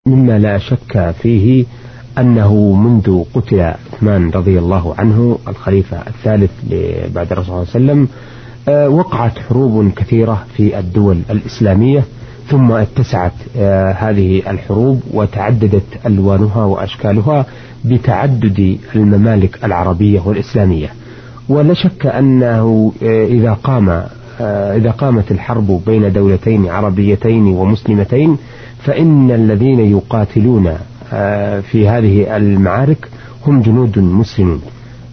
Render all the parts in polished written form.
مما لا شك فيه أنه منذ قتل عثمان رضي الله عنه الخليفة الثالث بعد الرسول صلى الله عليه وسلم وقعت حروب كثيرة في الدول الإسلامية، ثم اتسعت هذه الحروب وتعددت ألوانها وأشكالها بتعدد الممالك العربية والإسلامية. ولا شك أنه إذا قامت الحرب بين دولتين عربيتين ومسلمتين فإن الذين يقاتلون في هذه المعارك هم جنود مسلمون.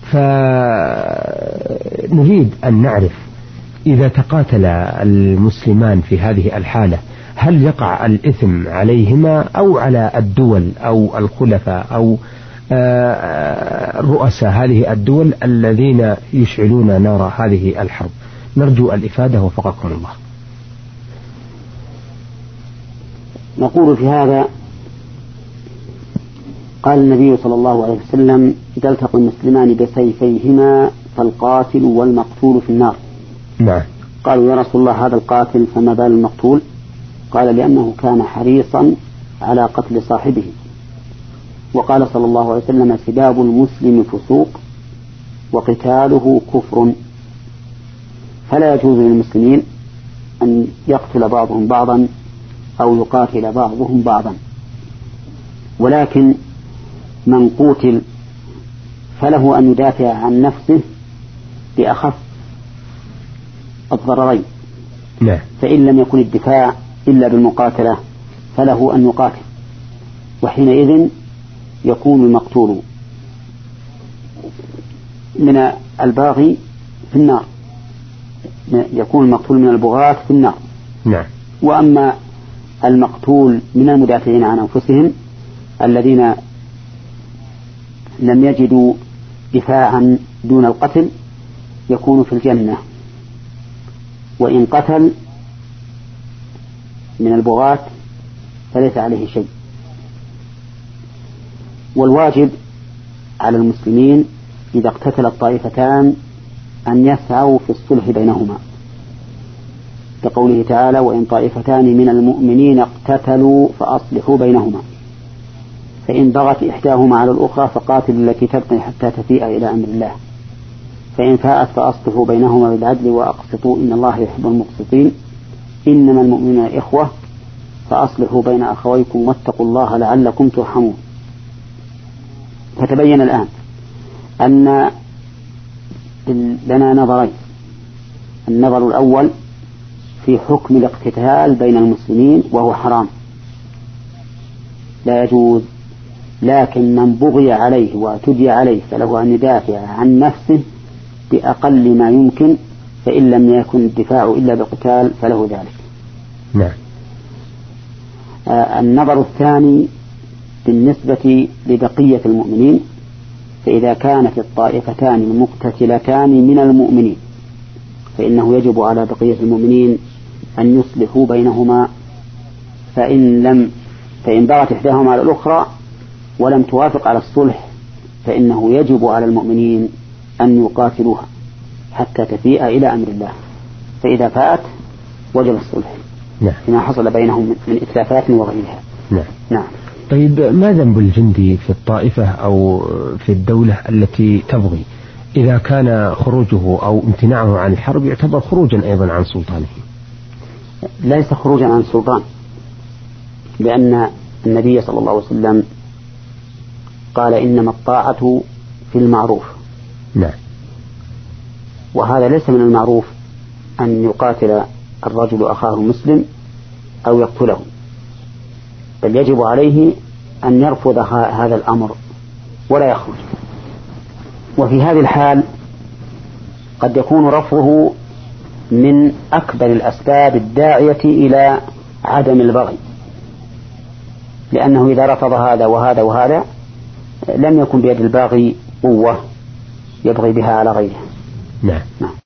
فنريد أن نعرف إذا تقاتل المسلمان في هذه الحالة هل يقع الإثم عليهما أو على الدول أو الخلفاء أو رؤساء هذه الدول الذين يشعلون نار هذه الحرب؟ نرجو الإفادة وفقكم الله. نقول في هذا قال النبي صلى الله عليه وسلم: إذا التقى المسلمان بسيفيهما فالقاتل والمقتول في النار. نعم. قالوا: يا رسول الله هذا القاتل فما بال المقتول؟ قال: لأنه كان حريصا على قتل صاحبه. وقال صلى الله عليه وسلم: سباب المسلم فسوق وقتاله كفر. فلا يجوز للمسلمين أن يقتل بعضهم بعضا أو يقاتل بعضهم بعضا، ولكن من قتل فله أن يدافع عن نفسه بأخف الضررين. نعم. فإن لم يكن الدفاع إلا بالمقاتلة فله أن يقاتل، وحينئذ يكون المقتول من الباغي في النار، يكون المقتول من البغاة في النار. نعم. وأما المقتول من المدافعين عن أنفسهم الذين لم يجدوا دفاعا دون القتل يكون في الجنة، وإن قتل من البغاة فليس عليه شيء. والواجب على المسلمين إذا اقتتل الطائفتان أن يسعوا في الصلح بينهما، كقوله تعالى: وإن طائفتان من المؤمنين اقتتلوا فأصلحوا بينهما، فإن بغت إحداهما على الأخرى فقاتلوا التي تبغي حتى تفيء إلى أمر الله، فإن فاءت فأصلحوا بينهما بالعدل وأقسطوا إن الله يحب المقسطين، إنما المؤمنون إخوة فأصلحوا بين أخويكم واتقوا الله لعلكم ترحمون. فتبين الآن أن لنا نظرين: النظر الأول في حكم الاقتتال بين المسلمين وهو حرام لا يجوز، لكن من بغي عليه واعتدي عليه فله أن يدافع عن نفسه بأقل ما يمكن، فإن لم يكن الدفاع إلا بالقتال فله ذلك. نعم. النظر الثاني بالنسبة لبقية المؤمنين، فإذا كانت الطائفتان المقتتلتان من المؤمنين فإنه يجب على بقية المؤمنين أن يصلحوا بينهما، فإن بغت إحداهما على الأخرى ولم توافق على الصلح فإنه يجب على المؤمنين أن يقاتلوها حتى تفيء إلى أمر الله، فإذا فات وجب الصلح. نعم. فيما حصل بينهم من إتلافات وغيرها. نعم. نعم. طيب، ما ذنب الجندي في الطائفة أو في الدولة التي تبغي إذا كان خروجه أو امتناعه عن الحرب يعتبر خروجا أيضا عن سلطانه؟ ليس خروجا عن سلطان، لأن النبي صلى الله عليه وسلم قال: إنما الطاعة في المعروف. نعم. وهذا ليس من المعروف أن يقاتل الرجل أخاه المسلم أو يقتله، بل يجب عليه أن يرفض هذا الأمر ولا يخرج. وفي هذه الحال قد يكون رفضه من أكبر الأسباب الداعية إلى عدم البغي، لأنه إذا رفض هذا وهذا وهذا لم يكن بيد الباغي قوة يبغي بها على غيره. نعم.